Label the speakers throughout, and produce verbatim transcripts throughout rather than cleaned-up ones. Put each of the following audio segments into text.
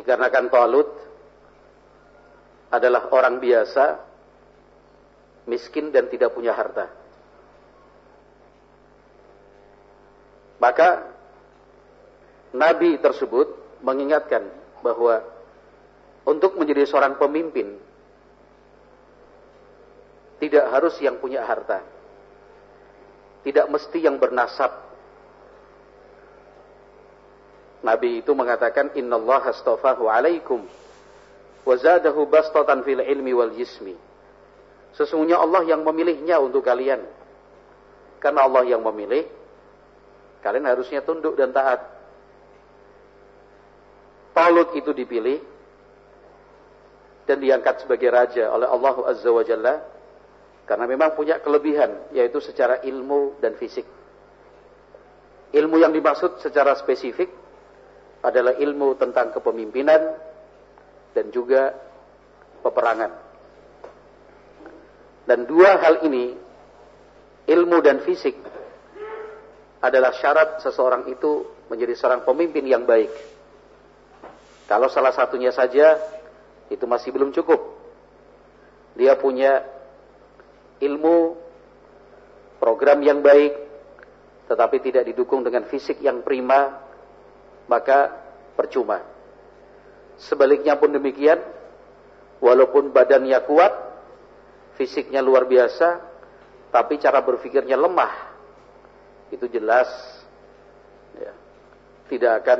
Speaker 1: Dikarenakan Talut adalah orang biasa, miskin dan tidak punya harta. Maka Nabi tersebut mengingatkan bahwa untuk menjadi seorang pemimpin tidak harus yang punya harta, tidak mesti yang bernasab. Nabi itu mengatakan, innallaha astafahu alaikum wa zadahu bastatan fil ilmi wal jismi. Sesungguhnya Allah yang memilihnya untuk kalian. Karena Allah yang memilih, kalian harusnya tunduk dan taat. Talut itu dipilih dan diangkat sebagai raja oleh Allah Azza wa Jalla karena memang punya kelebihan, yaitu secara ilmu dan fisik. Ilmu yang dimaksud secara spesifik adalah ilmu tentang kepemimpinan dan juga peperangan. Dan dua hal ini, ilmu dan fisik, adalah syarat seseorang itu menjadi seorang pemimpin yang baik. Kalau salah satunya saja, itu masih belum cukup. Dia punya ilmu, program yang baik, tetapi tidak didukung dengan fisik yang prima, maka percuma. Sebaliknya pun demikian, walaupun badannya kuat, fisiknya luar biasa, tapi cara berpikirnya lemah, itu jelas ya, tidak akan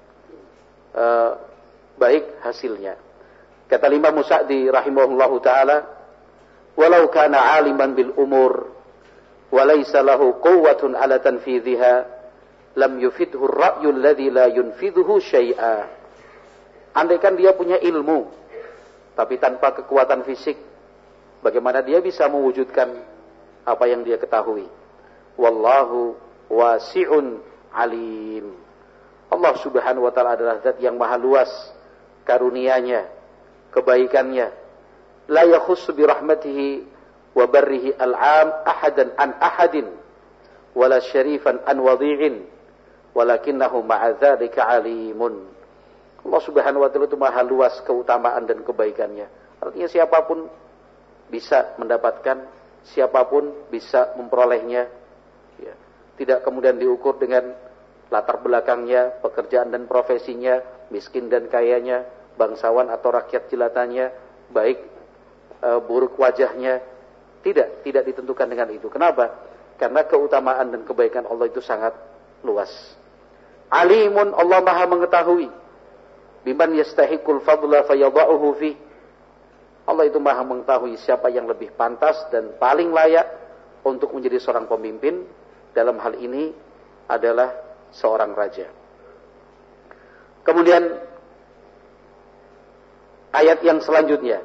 Speaker 1: uh, baik hasilnya. Kata Imam Sa'di rahimahullahu ta'ala, walau kana aliman bil umur walaysa lahu quwwatun ala tanfidhiha lam yufidhu ar-ra'yu alladhi la yunfidhuhu syai'a. Andaikan dia punya ilmu tapi tanpa kekuatan fisik, bagaimana dia bisa mewujudkan apa yang dia ketahui? Wallahu wasi'un alim. Allah Subhanahu wa ta'ala adalah zat yang maha luas karunia-Nya, kebaikannya. La yakhussu bi rahmatihi wa barrihi al-'am ahadan an ahadin wala syarifan an wadi'in walakinnahu ma'a dzalika 'alimun. Allah Subhanahu wa ta'ala itu maha luas keutamaan dan kebaikannya. Artinya siapapun bisa mendapatkan, siapapun bisa memperolehnya. Ya. Tidak kemudian diukur dengan latar belakangnya, pekerjaan dan profesinya, miskin dan kayanya, bangsawan atau rakyat jelatanya, baik e, buruk wajahnya. Tidak, tidak ditentukan dengan itu. Kenapa? Karena keutamaan dan kebaikan Allah itu sangat luas. Alimun, Allah maha mengetahui. Biman yastahiqul fadla fayadha'uhu fi. Allah itu maha mengetahui siapa yang lebih pantas dan paling layak untuk menjadi seorang pemimpin. Dalam hal ini adalah seorang raja. Kemudian ayat yang selanjutnya.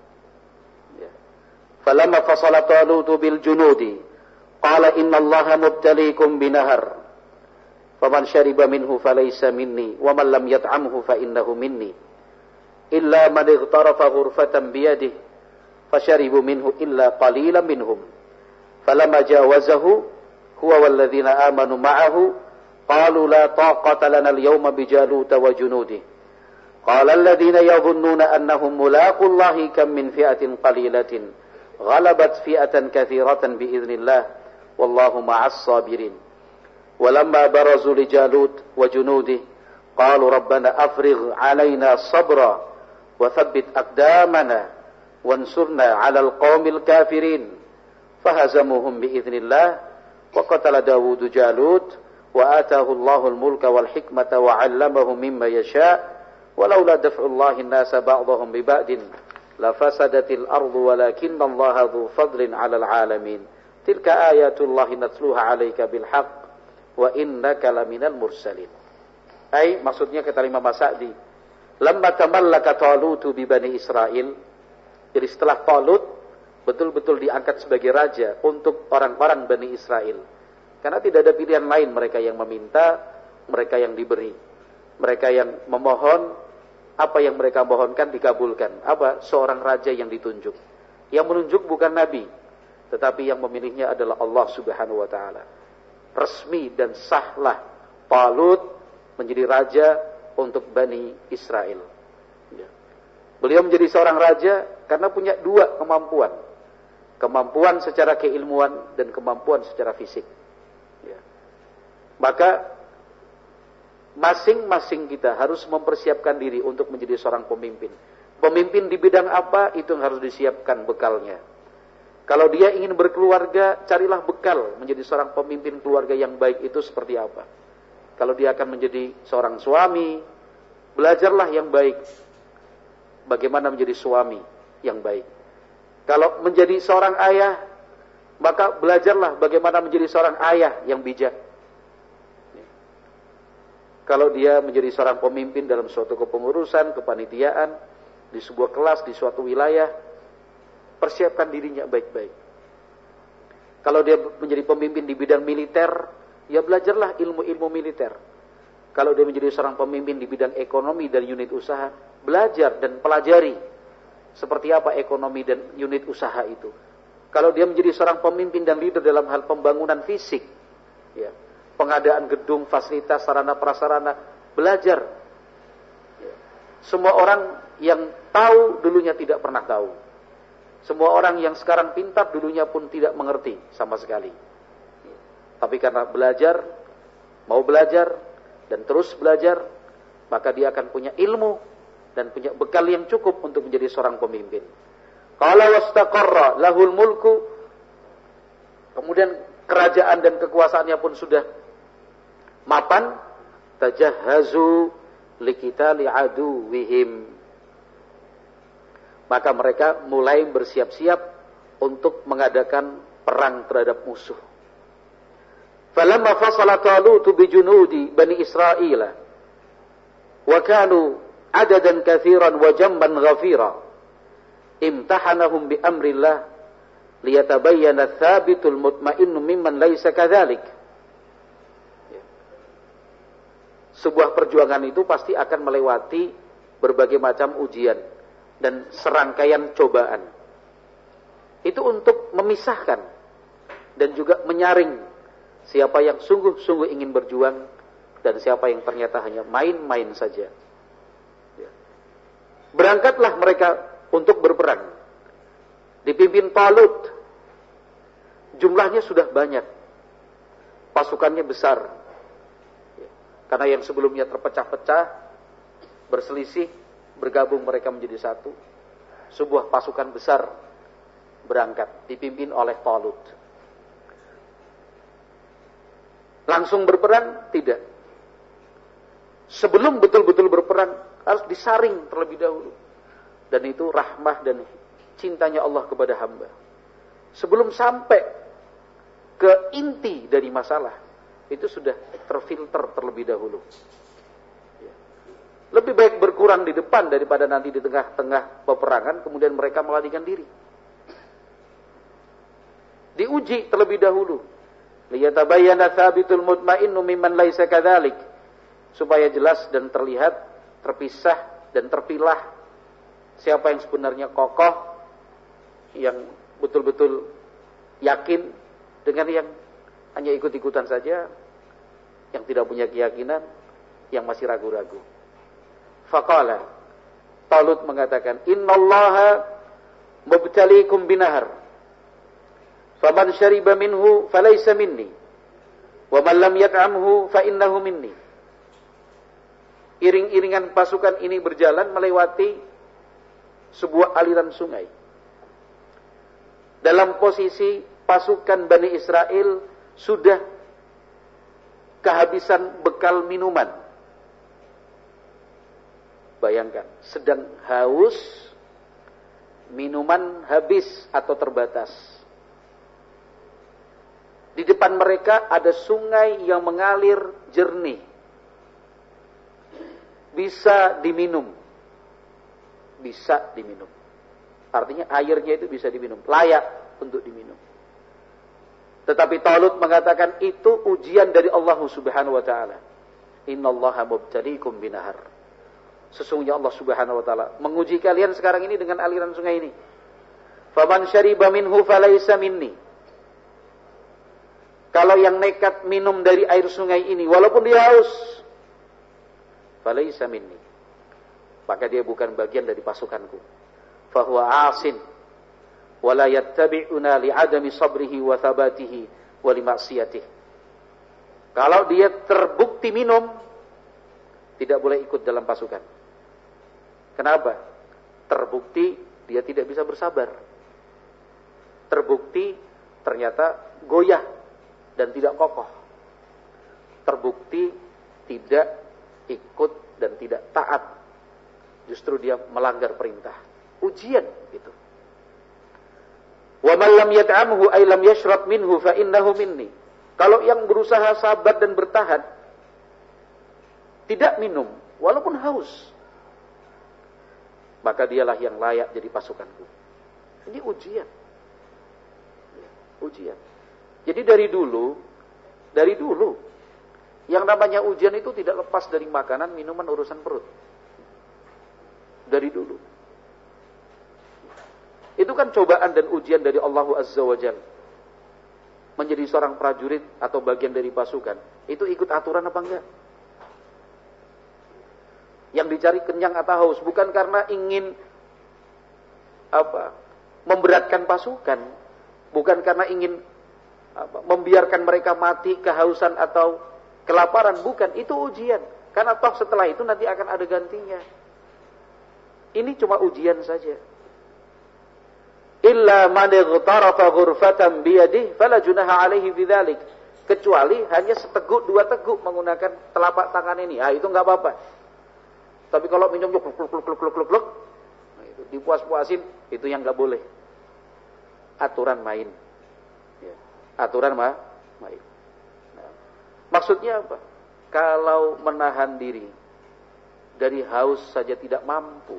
Speaker 1: Falamma fasala Talutu bil junudi qala innallaha mubtaliikum binahar faman syariba minhu falaysa minni wa man lam yat'amhu fa innahu minni illa man ightarafa ghurfatan biyadihi fasharibu minhu illa qalilan minhum falamma jawazahu huwa walladzina amanu ma'ahu qalu la taqata lana al-yawma bijaluta wa junudihi qala alladhina yadhunnuna annahum mulaqullahi kam min fi'atin qalilatin ghalabat fi'atan katsiratan bi'iznillah wallahu ma'as sabirin. Walamma barazu li Jalut wa junudihi qalu rabbana afrigh 'alaina sabra wa thabbit aqdamana wansurna 'alal qaumil kafirin fahazamuhum bi'iznillah wa qatala Dawud Jalut wa atahu Allahul mulka wal hikmata wa 'allamahu mimma yasha' walaula daf'ullahi an-nasa ba'dahum bi ba'din lafasadatil ardu walakinna Allaha dzu fadlin 'alal 'alamin. Tilka ayatullahi natluha 'alaika bil haqq wa innaka laminal mursalin. Ai maksudnya kata Imam Sa'di, lamma tamallaka Talutu bi Bani Israil. Jadi setelah Talut betul-betul diangkat sebagai raja untuk orang-orang Bani Israel. Karena tidak ada pilihan lain, mereka yang meminta, mereka yang diberi. Mereka yang memohon, apa yang mereka mohonkan dikabulkan. Apa? Seorang raja yang ditunjuk. Yang menunjuk bukan Nabi, tetapi yang memilihnya adalah Allah Subhanahu wa ta'ala. Resmi dan sahlah Talut menjadi raja untuk Bani Israel. Beliau menjadi seorang raja karena punya dua kemampuan. Kemampuan secara keilmuan dan kemampuan secara fisik. Ya. Maka masing-masing kita harus mempersiapkan diri untuk menjadi seorang pemimpin. Pemimpin di bidang apa, itu yang harus disiapkan bekalnya. Kalau dia ingin berkeluarga, carilah bekal menjadi seorang pemimpin keluarga yang baik itu seperti apa. Kalau dia akan menjadi seorang suami, belajarlah yang baik. Bagaimana menjadi suami yang baik. Kalau menjadi seorang ayah, maka belajarlah bagaimana menjadi seorang ayah yang bijak. Kalau dia menjadi seorang pemimpin dalam suatu kepengurusan, kepanitiaan, di sebuah kelas, di suatu wilayah, persiapkan dirinya baik-baik. Kalau dia menjadi pemimpin di bidang militer, ya belajarlah ilmu-ilmu militer. Kalau dia menjadi seorang pemimpin di bidang ekonomi dan unit usaha, belajar dan pelajari seperti apa ekonomi dan unit usaha itu. Kalau dia menjadi seorang pemimpin dan leader dalam hal pembangunan fisik, ya, pengadaan gedung, fasilitas, sarana prasarana, belajar. Ya. Semua orang yang tahu dulunya tidak pernah tahu. Semua orang yang sekarang pintar dulunya pun tidak mengerti sama sekali. Ya. Tapi karena belajar, mau belajar dan terus belajar, maka dia akan punya ilmu dan punya bekal yang cukup untuk menjadi seorang pemimpin. Qala wastaqarra lahul mulku, kemudian kerajaan dan kekuasaannya pun sudah mapan, tajahhazu liqitali aduwihim, maka mereka mulai bersiap-siap untuk mengadakan perang terhadap musuh. Falamma fasala Talut bi junudi Bani Israil wa kanu adadan katsiran wa jamban ghafira, imtahanahum bi amrillah liyatabayyana tsabitul mutmainnu mimman laisa kadzalik. Sebuah perjuangan itu pasti akan melewati berbagai macam ujian dan serangkaian cobaan. Itu untuk memisahkan dan juga menyaring siapa yang sungguh-sungguh ingin berjuang dan siapa yang ternyata hanya main-main saja. Berangkatlah mereka untuk berperang. Dipimpin Talut. Jumlahnya sudah banyak. Pasukannya besar. Karena yang sebelumnya terpecah-pecah, berselisih, bergabung mereka menjadi satu. Sebuah pasukan besar berangkat, dipimpin oleh Talut. Langsung berperang? Tidak. Sebelum betul-betul berperang, harus disaring terlebih dahulu. Dan itu rahmah dan cintanya Allah kepada hamba. Sebelum sampai ke inti dari masalah, itu sudah terfilter terlebih dahulu. Lebih baik berkurang di depan daripada nanti di tengah-tengah peperangan kemudian mereka melarikan diri. Diuji terlebih dahulu. Liyatabayyana tsabitul mutmainnu mimman laisa kadzalik, supaya jelas dan terlihat, terpisah dan terpilah siapa yang sebenarnya kokoh, yang betul-betul yakin, dengan yang hanya ikut-ikutan saja, yang tidak punya keyakinan, yang masih ragu-ragu. Faqala, Talut mengatakan, innallaha mubtaliikum binahar, faman syariba minhu falaysa minni, wa man lam yat'amhu fa innahu minni. Iring-iringan pasukan ini berjalan melewati sebuah aliran sungai. Dalam posisi pasukan Bani Israel sudah kehabisan bekal minuman. Bayangkan, sedang haus, minuman habis atau terbatas. Di depan mereka ada sungai yang mengalir jernih. Bisa diminum. Bisa diminum. Artinya airnya itu bisa diminum. Layak untuk diminum. Tetapi Talut mengatakan itu ujian dari Allah Subhanahu wa ta'ala. Innallaha mubtaliikum binahar. Sesungguhnya Allah Subhanahu wa ta'ala menguji kalian sekarang ini dengan aliran sungai ini. Faman syariba minhu falaysa minni. Kalau yang nekat minum dari air sungai ini, walaupun dia haus, falaysa minni, maka dia bukan bagian dari pasukanku. Fahuwa asin wa la yattabi'una li'adami sabrihi wa thabatihi wa li maksiyatihi. Kalau dia terbukti minum, tidak boleh ikut dalam pasukan. Kenapa? Terbukti dia tidak bisa bersabar. Terbukti ternyata goyah dan tidak kokoh. Terbukti tidak ikut dan tidak taat. Justru dia melanggar perintah. Ujian gitu. Wa man lam yat'amhu ay lam yashrab minhu fa innahu minni. Kalau yang berusaha sabar dan bertahan, tidak minum walaupun haus, maka dialah yang layak jadi pasukanku. Ini ujian. Ujian. Jadi dari dulu, dari dulu, yang namanya ujian itu tidak lepas dari makanan, minuman, urusan perut. Dari dulu. Itu kan cobaan dan ujian dari Allah Azza wa Jalla. Menjadi seorang prajurit atau bagian dari pasukan, itu ikut aturan apa enggak? Yang dicari kenyang atau haus, bukan karena ingin apa, memberatkan pasukan, bukan karena ingin apa, membiarkan mereka mati kehausan atau kelaparan, bukan. Itu ujian. Karena toh setelah itu nanti akan ada gantinya. Ini cuma ujian saja. Illa man ightarafa ghurfatan biyadihi fala junaha alaihi bidzalik. Kecuali hanya seteguk dua teguk menggunakan telapak tangan ini. Ah, itu enggak apa-apa. Tapi kalau minum kluk kluk kluk kluk kluk kluk, nah, itu dipuas-puasin, itu yang enggak boleh. Aturan main. Ya. Aturan mah main. Nah, maksudnya apa? Kalau menahan diri dari haus saja tidak mampu.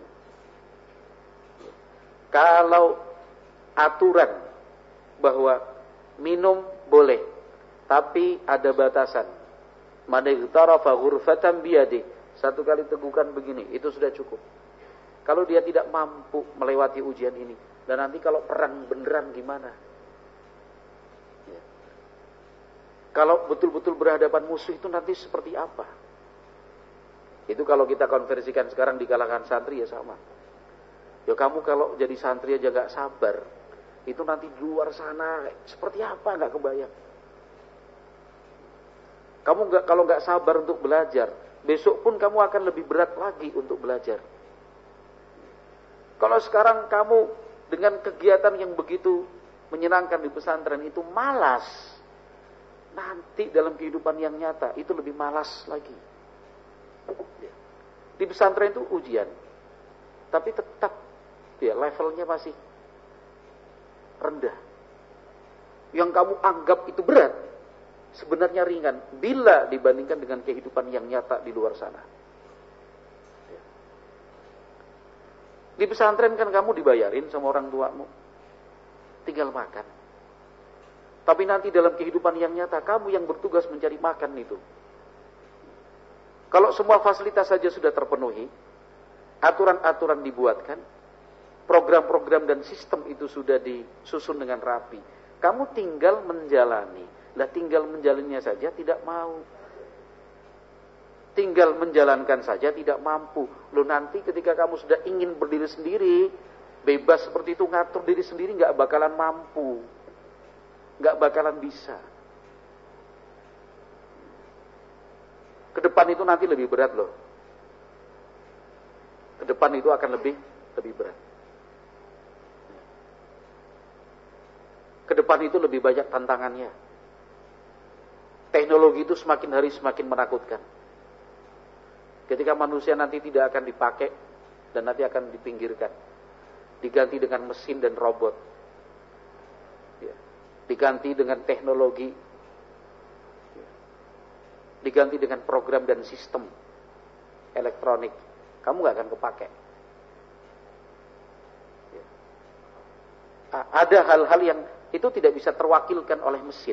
Speaker 1: Kalau aturan bahwa minum boleh, tapi ada batasan. Man ightarafa ghurfatan biyadi, satu kali tegukan begini, itu sudah cukup. Kalau dia tidak mampu melewati ujian ini, dan nanti kalau perang beneran gimana? Ya. Kalau betul-betul berhadapan musuh itu nanti seperti apa? Itu kalau kita konversikan sekarang di kalangan santri ya sama. Ya kamu kalau jadi santri aja gak sabar, itu nanti di luar sana seperti apa gak kebayang. Kamu gak, kalau gak sabar untuk belajar, besok pun kamu akan lebih berat lagi untuk belajar. Kalau sekarang kamu dengan kegiatan yang begitu menyenangkan di pesantren itu malas, nanti dalam kehidupan yang nyata itu lebih malas lagi. Di pesantren itu ujian, tapi tetap ya levelnya masih rendah. Yang kamu anggap itu berat, sebenarnya ringan bila dibandingkan dengan kehidupan yang nyata di luar sana. Di pesantren kan kamu dibayarin sama orang tuamu, tinggal makan. Tapi nanti dalam kehidupan yang nyata, kamu yang bertugas mencari makan itu. Kalau semua fasilitas saja sudah terpenuhi, aturan-aturan dibuatkan, program-program dan sistem itu sudah disusun dengan rapi, kamu tinggal menjalani. Lah tinggal menjalannya saja tidak mau. Tinggal menjalankan saja tidak mampu. Loh nanti ketika kamu sudah ingin berdiri sendiri, bebas seperti itu, ngatur diri sendiri, gak bakalan mampu. Gak bakalan bisa. Kedepan itu nanti lebih berat loh. Kedepan itu akan lebih lebih berat. Kedepan itu lebih banyak tantangannya. Teknologi itu semakin hari semakin menakutkan. Ketika manusia nanti tidak akan dipakai dan nanti akan dipinggirkan, diganti dengan mesin dan robot, ya. Diganti dengan teknologi, ya. Diganti dengan program dan sistem elektronik, kamu gak akan kepakai. Ya. Ada hal-hal yang itu tidak bisa terwakilkan oleh mesin.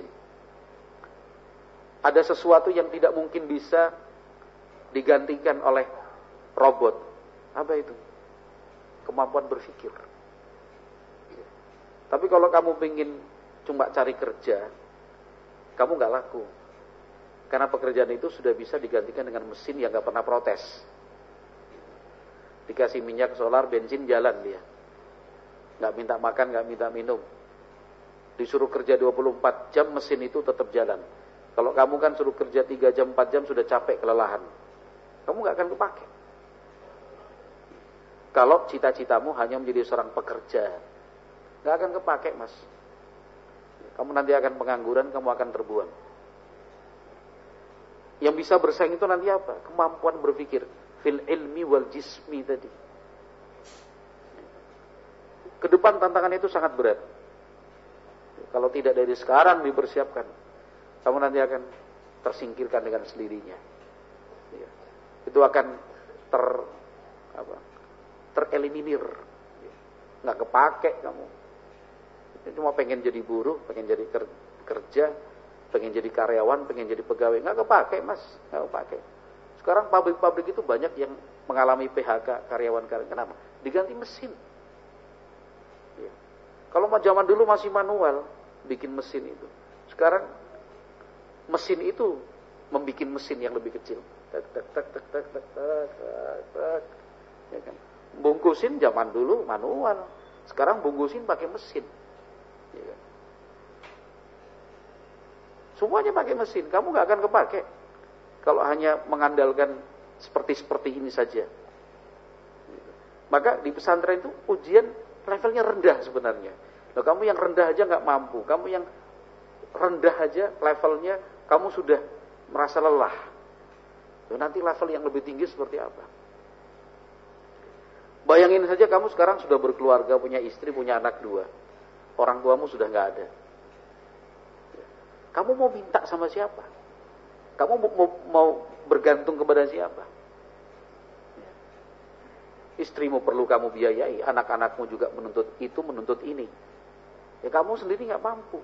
Speaker 1: Ada sesuatu yang tidak mungkin bisa digantikan oleh robot. Apa itu? Kemampuan berpikir. Tapi kalau kamu ingin cuma cari kerja, kamu gak laku. Karena pekerjaan itu sudah bisa digantikan dengan mesin yang gak pernah protes. Dikasih minyak solar, bensin, jalan dia. Nggak minta makan, nggak minta minum. Disuruh kerja dua puluh empat jam, mesin itu tetap jalan. Kalau kamu kan suruh kerja tiga jam, empat jam, sudah capek, kelelahan. Kamu nggak akan kepake. Kalau cita-citamu hanya menjadi seorang pekerja, nggak akan kepake, mas. Kamu nanti akan pengangguran, kamu akan terbuang. Yang bisa bersaing itu nanti apa? Kemampuan berpikir. Fil ilmi wal jismi tadi. Kedepan tantangan itu sangat berat. Kalau tidak dari sekarang dipersiapkan, kamu nanti akan tersingkirkan dengan sendirinya. Itu akan ter apa? tereliminir. Nggak kepake kamu. Cuma pengen jadi buruh, pengen jadi kerja, pengen jadi karyawan, pengen jadi pegawai, nggak kepake, mas, nggak kepake. Sekarang pabrik-pabrik itu banyak yang mengalami P H K karyawan-karyawan. Kenapa? Diganti mesin. Ya. Kalau zaman dulu masih manual bikin mesin itu, sekarang mesin itu membikin mesin yang lebih kecil. Tak tak tak tak tak tak tak tak tak. Ya kan? Bungkusin zaman dulu manual, sekarang bungkusin pakai mesin. Ya kan? Semuanya pakai mesin, kamu nggak akan kepake kalau hanya mengandalkan seperti-seperti ini saja. Maka di pesantren itu ujian levelnya rendah sebenarnya. Nah, kamu yang rendah aja nggak mampu, kamu yang rendah aja levelnya kamu sudah merasa lelah. Nah, nanti level yang lebih tinggi seperti apa? Bayangin saja kamu sekarang sudah berkeluarga, punya istri, punya anak dua. Orang tuamu sudah nggak ada. Kamu mau minta sama siapa? Kamu mau, mau, mau bergantung kepada siapa? Istrimu perlu kamu biayai, anak-anakmu juga menuntut itu, menuntut ini. Ya kamu sendiri nggak mampu.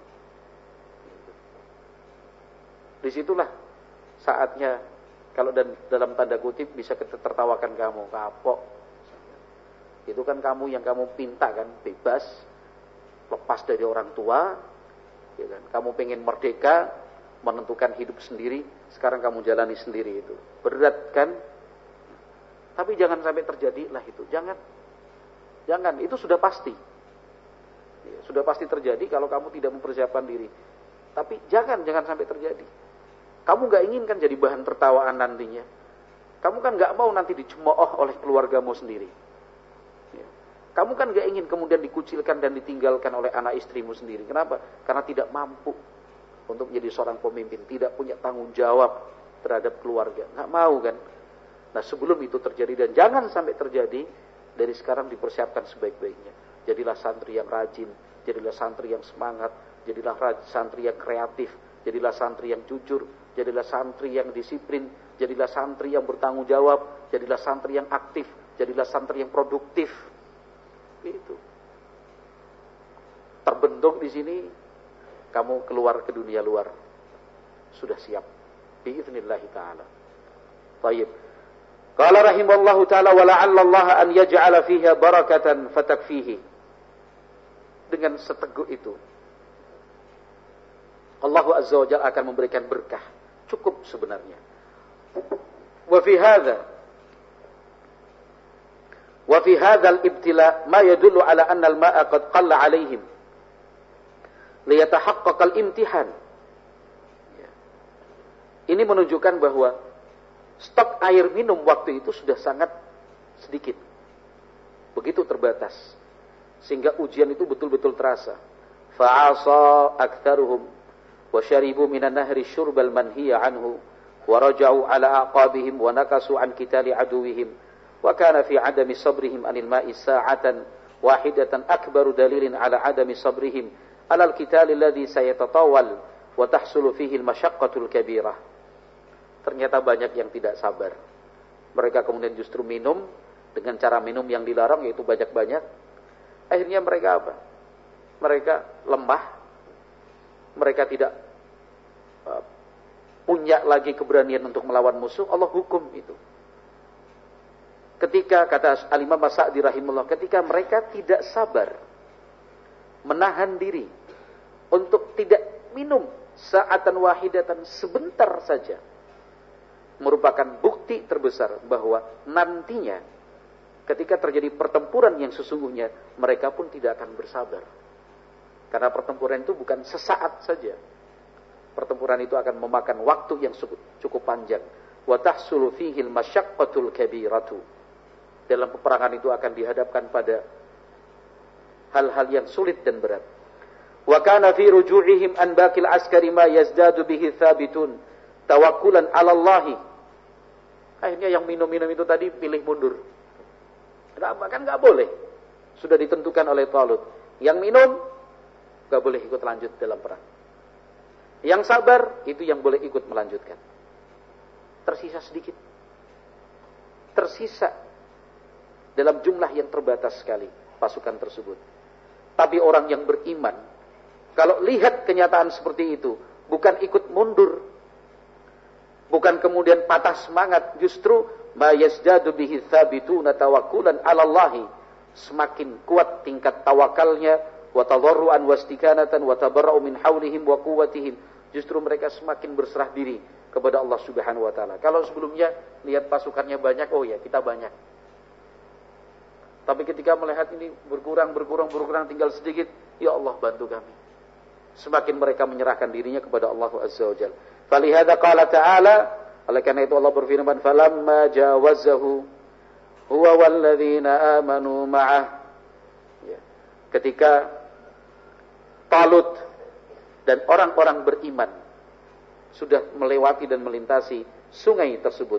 Speaker 1: Disitulah saatnya, kalau dan dalam tanda kutip bisa tertawakan kamu, kapok. Itu kan kamu yang kamu pinta kan, bebas, lepas dari orang tua, ya kan? Kamu pengen merdeka, menentukan hidup sendiri, sekarang kamu jalani sendiri itu. Berat kan? Tapi jangan sampai terjadi lah itu. Jangan. Jangan, itu sudah pasti. Ya, sudah pasti terjadi kalau kamu tidak mempersiapkan diri. Tapi jangan, jangan sampai terjadi. Kamu gak inginkan jadi bahan tertawaan nantinya. Kamu kan gak mau nanti dicemooh oleh keluargamu sendiri. Ya. Kamu kan gak ingin kemudian dikucilkan dan ditinggalkan oleh anak istrimu sendiri. Kenapa? Karena tidak mampu untuk menjadi seorang pemimpin. Tidak punya tanggung jawab terhadap keluarga. Gak mau kan? Nah, sebelum itu terjadi dan jangan sampai terjadi, dari sekarang dipersiapkan sebaik-baiknya. Jadilah santri yang rajin, jadilah santri yang semangat, jadilah santri yang kreatif, jadilah santri yang jujur, jadilah santri yang disiplin, jadilah santri yang bertanggung jawab, jadilah santri yang aktif, jadilah santri yang produktif. Itu. Terbentuk di sini, kamu keluar ke dunia luar. Sudah siap. Biidznillahi ta'ala. Baik. Qala rahimallahu ta'ala wa la'allallaha an yaj'ala fiha barakatan fatakfihi. Dengan seteguh itu Allah Azza wa Jalla akan memberikan berkah. Cukup sebenarnya. Wa fi hadza wa fi hadzal ibtila ma yadullu ala anna al-ma'a qad qalla 'alaihim liyatahaqqaqa al-imtihan. Ini menunjukkan bahwa stok air minum waktu itu sudah sangat sedikit. Begitu terbatas. Sehingga ujian itu betul-betul terasa. Fa'asa aktsaruhum wa syaribu minan nahri syurbal manhiya anhu wa raja'u ala aqabihim wa nakasu an qitali aduwihim wa kana fi adami sabrihim anil ma'i sa'atan wahidatan akbaru dalilin ala adami sabrihim ala al-qitali alladhi sayatatawal wa tahsulu fihi al-masyaqqatul kabirah. Ternyata banyak yang tidak sabar. Mereka kemudian justru minum dengan cara minum yang dilarang, yaitu banyak-banyak. Akhirnya mereka apa? Mereka lemah. Mereka tidak uh, punya lagi keberanian untuk melawan musuh. Allah hukum itu. Ketika, kata Al-Imam As-Sa'di rahimahullah, ketika mereka tidak sabar, menahan diri untuk tidak minum sa'atan wahidatan, sebentar saja, merupakan bukti terbesar bahwa nantinya ketika terjadi pertempuran yang sesungguhnya, mereka pun tidak akan bersabar. Karena pertempuran itu bukan sesaat saja. Pertempuran itu akan memakan waktu yang cukup panjang. Wa tahsulu fihi al-masyaqqatul kabiratu. Dalam peperangan itu akan dihadapkan pada hal-hal yang sulit dan berat. Wa kana fi ruju'ihim an baqil askari ma yazdadu bihi thabitun tawakkulan 'ala Allah. Akhirnya yang minum-minum itu tadi pilih mundur. Kenapa? Kan enggak boleh. Sudah ditentukan oleh Talut. Yang minum enggak boleh ikut lanjut dalam perang. Yang sabar itu yang boleh ikut melanjutkan. Tersisa sedikit. Tersisa dalam jumlah yang terbatas sekali pasukan tersebut. Tapi orang yang beriman, kalau lihat kenyataan seperti itu, bukan ikut mundur, bukan kemudian patah semangat, justru ma yazdadu bihi tsabituna tawakkulan 'ala Allah, semakin kuat tingkat tawakalnya, wa tadarruan wastikanatan wa tabarra'u min haulihim wa quwwatihim, justru mereka semakin berserah diri kepada Allah Subhanahu wa taala. Kalau sebelumnya lihat pasukannya banyak, oh ya kita banyak. Tapi ketika melihat ini berkurang, berkurang, berkurang, tinggal sedikit, ya Allah bantu kami. Semakin mereka menyerahkan dirinya kepada Allah Azza wa Jalla. Falihada qala ta'ala, oleh karena itu Allah berfirman, falamma jawazahu huwa walladzina amanu ma'ah. Ya. Ketika Talut dan orang-orang beriman sudah melewati dan melintasi sungai tersebut.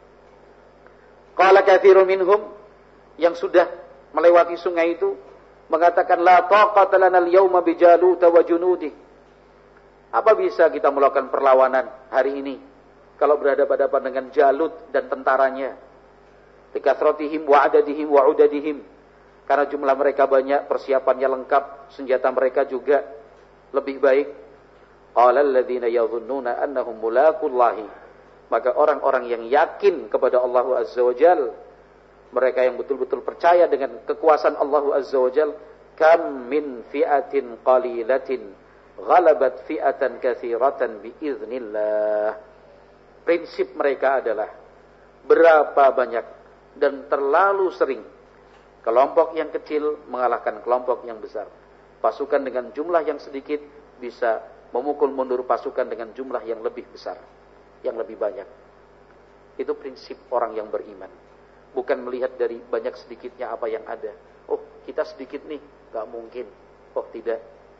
Speaker 1: Qala katsirun minhum, yang sudah melewati sungai itu mengatakan la taqata lana al-yawma bi Jalut wa junudi. Apa bisa kita melakukan perlawanan hari ini kalau berhadapan-hadapan dengan Jalut dan tentaranya? Bikathratihim wa adadihim wa udadihim. Karena jumlah mereka banyak, persiapannya lengkap, senjata mereka juga lebih baik. Qala alladziina yadhunnuna annahum mulaqullahi. Maka orang-orang yang yakin kepada Allah Azza wa Jalla, mereka yang betul-betul percaya dengan kekuasaan Allah Azza wa Jal, kam min fi'atin qalilatin ghalabat fi'atan katsiratan biiznillah. Prinsip mereka adalah berapa banyak dan terlalu sering kelompok yang kecil mengalahkan kelompok yang besar. Pasukan dengan jumlah yang sedikit bisa memukul mundur pasukan dengan jumlah yang lebih besar, yang lebih banyak. Itu prinsip orang yang beriman. Bukan melihat dari banyak sedikitnya apa yang ada. Oh, kita sedikit nih, gak mungkin. Oh, tidak.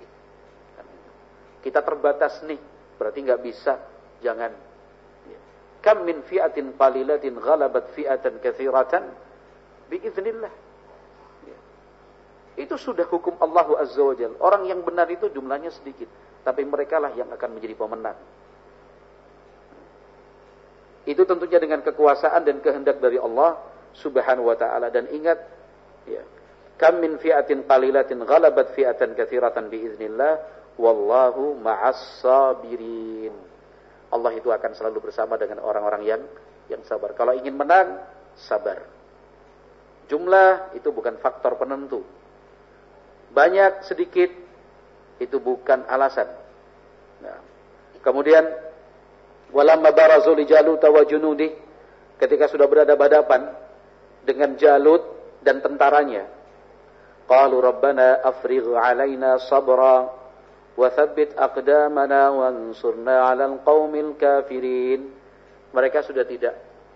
Speaker 1: Kita terbatas nih, berarti gak bisa. Jangan. Kam min fi'atin qalilatin ghalabat fi'atan katsiratan biiznillah. Itu sudah hukum Allah Azza wa Jalla. Orang yang benar itu jumlahnya sedikit, tapi merekalah yang akan menjadi pemenang. Itu tentunya dengan kekuasaan dan kehendak dari Allah Subhanahu wa ta'ala. Dan ingat, ya, kam min fi'atin qalilatin ghalabat fi'atan katsiratan biiznillah wallahu ma'as sabirin. Allah itu akan selalu bersama dengan orang-orang yang yang sabar. Kalau ingin menang, sabar. Jumlah itu bukan faktor penentu. Banyak sedikit itu bukan alasan. Nah, kemudian walamma barazu li Jalut wa junudi, ketika sudah berhadapan dengan Jalut dan tentaranya, qalu rabbana afrigh alaina sabra wa thabbit aqdamana wansurna 'alal qaumil kafirin. Mereka sudah tidak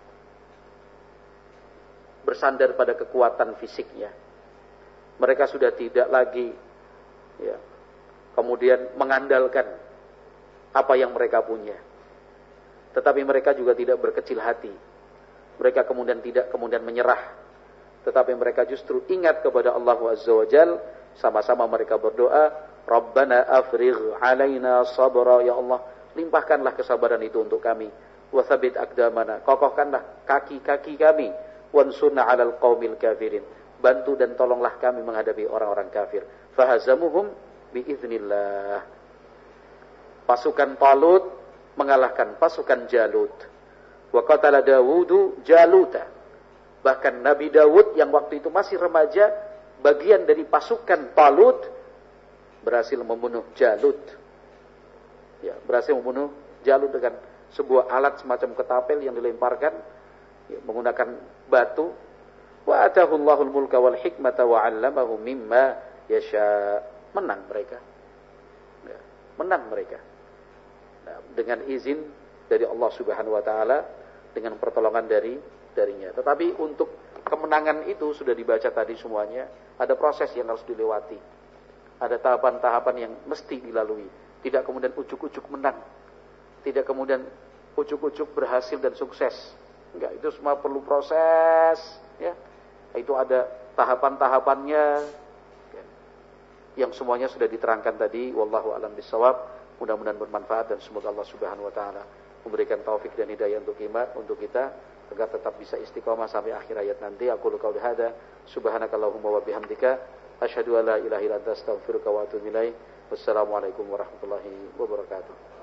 Speaker 1: bersandar pada kekuatan fisiknya. Mereka sudah tidak lagi ya, kemudian mengandalkan apa yang mereka punya. Tetapi mereka juga tidak berkecil hati. Mereka kemudian tidak kemudian menyerah. Tetapi mereka justru ingat kepada Allah Azza wa Jal. Sama-sama mereka berdoa, Rabbana afrigh alaina sabra. Ya Allah, limpahkanlah kesabaran itu untuk kami. Wa thabbit aqdamana, kokohkanlah kaki-kaki kami. Wansurna 'alal qaumil kafirin, bantu dan tolonglah kami menghadapi orang-orang kafir. Fahazamuhum biiznillah. Pasukan Talut mengalahkan pasukan Jalut. Wa qatala Dawudu Jaluta. Bahkan Nabi Dawud yang waktu itu masih remaja, bagian dari pasukan Talut, berhasil membunuh Jalut. Ya, berhasil membunuh Jalut dengan sebuah alat semacam ketapel yang dilemparkan ya, menggunakan batu. Wa atahu Allahul mulka wal hikmata wa 'allamahu mimma yasha. Menang mereka. Ya, menang mereka. Nah, dengan izin dari Allah Subhanahu wa taala, dengan pertolongan dari darinya. Tetapi untuk kemenangan itu sudah dibaca tadi semuanya, ada proses yang harus dilewati. Ada tahapan-tahapan yang mesti dilalui. Tidak kemudian ujuk-ujuk menang. Tidak kemudian ujuk-ujuk berhasil dan sukses. Enggak, itu semua perlu proses, ya. Itu ada tahapan-tahapannya, ya, yang semuanya sudah diterangkan tadi. Wallahu a'lam bishawab. Mudah-mudahan bermanfaat dan semoga Allah Subhanahu wa taala memberikan taufik dan hidayah untuk kita, untuk kita agar tetap bisa istiqomah sampai akhir hayat nanti. Aku qauli hada, subhanakallahumma wa bihamdika, asyhadu an la ilaha illa anta, astaghfiruka wa atubu ilaik. Wassalamualaikum warahmatullahi wabarakatuh.